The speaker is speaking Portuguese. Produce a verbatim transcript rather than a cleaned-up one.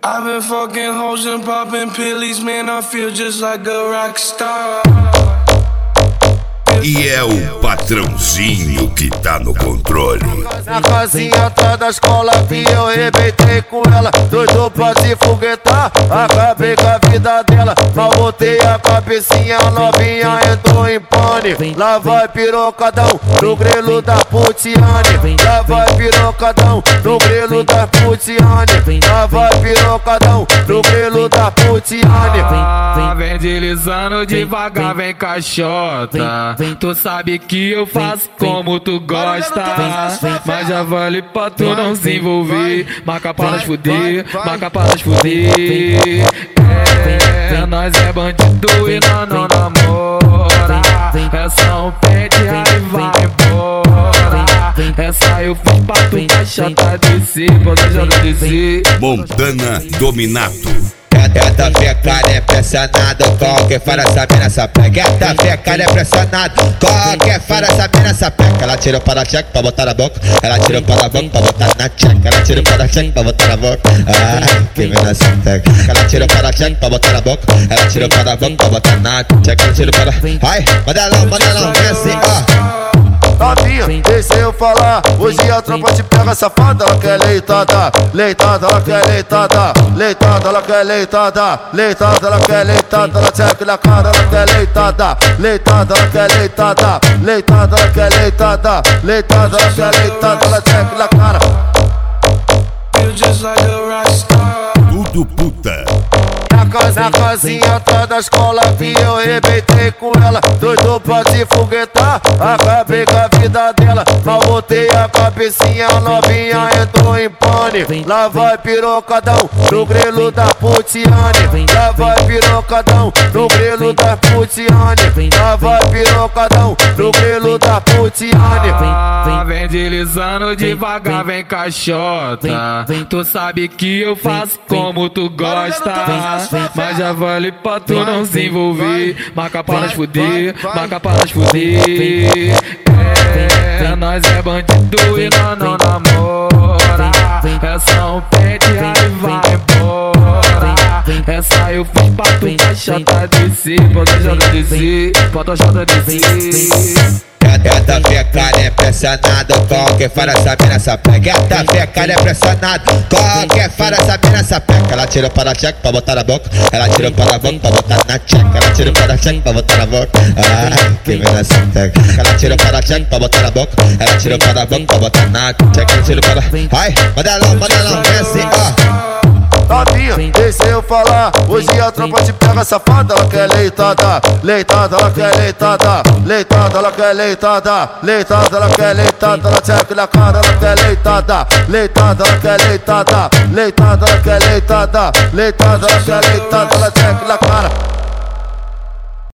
I've been fucking hoes and popping pillies, man, I feel just like a rock star. E é o patrãozinho que tá no controle. Na casinha atrás da escola vi eu rebentei com ela, doido pra se foguetar, acabei com a vida dela. Mal botei a cabecinha, a novinha entrou em pane. Lá vai pirocadão no grelo da Putiane. Lá vai pirocadão no grelo da Putiane. Lá vai pirocadão no grelo da Putiane. Ah, vem deslizando devagar, vem caixota. Tu sabe que eu faço como tu gosta, mas já vale pra tu não se envolver. Marca para nós fuder, marca para nós fuder. É, nós é bandido e nós não namora. É só um pente, aí vai embora. Essa eu fiz pra tu caixota descer, pode já descer. Montana Dominato. Gata fecada é pressionado, qualquer fora essa mina sapeca. Gata fecada é pressionado, qualquer fora essa mina sapeca. Ela tirou para a cheque pra botar na boca, ela tirou para a boca pra botar na cheque. Ela tirou para a cheque pra botar na boca, ai, que mina sapeca. Ela tirou para a cheque pra botar na boca, ela tirou para a boca pra botar na cheque. Ela tirou para, ai, manda lá, manda lá, vem assim, ó. Novinha, deixa eu falar. Hoje a tropa te pega safada. Ela quer leitada, leitada, ela quer leitada, leitada, ela quer leitada, leitada, ela quer leitada. Ela checa na cara, ela quer leitada, leitada, ela quer leitada, leitada, ela quer leitada, leitada, ela quer leitada. Ela checa na cara. Feel just like a rock star. Tudo puta. Na casinha atrás da escola vi eu rebentei com ela, doido pra se foguetar, acabei com a vida dela. Mal botei a cabecinha, a novinha entrou em pane. Lá vai pirocadão no grelo da Putiane. Lá vai pirocadão no grelo da Putiane. Lá vai pirocadão no grelo da Putiane. Ah, vem deslizando devagar, vem caixota. Tu sabe que eu faço como tu gosta, mas já vale pra tu não se envolver. Marca para nós fuder, marca para nós fuder. É, nós é bandido e nós não namora. É só um pente, aí vai embora. Essa eu fiz pra tu caixota descer, pode já descer, pode já descer. Gata fecada é pressionado, qualquer fora essa mina sapeca. Gata fecada é pressionado, qualquer fora essa mina sapeca. Ela tirou para a cheque pra botar na boca, ela tirou para a boca pra botar na cheque. Ela tirou para a cheque pra botar na boca, ai, que mina sapeca. Ela tirou para a cheque pra botar na boca, ela tirou para a boca pra botar na cheque. Ela tirou para, ai, manda lá, manda lá, vem assim, ó. Novinha, deixa eu falar. Hoje a tropa te pega safada. Ela quer leitada, leitada, ela quer leitada, leitada, ela quer leitada, leitada, ela quer leitada. Ela checa na cara, ela quer leitada, leitada, ela quer leitada, leitada, ela quer leitada, leitada, ela quer leitada. Ela checa na cara.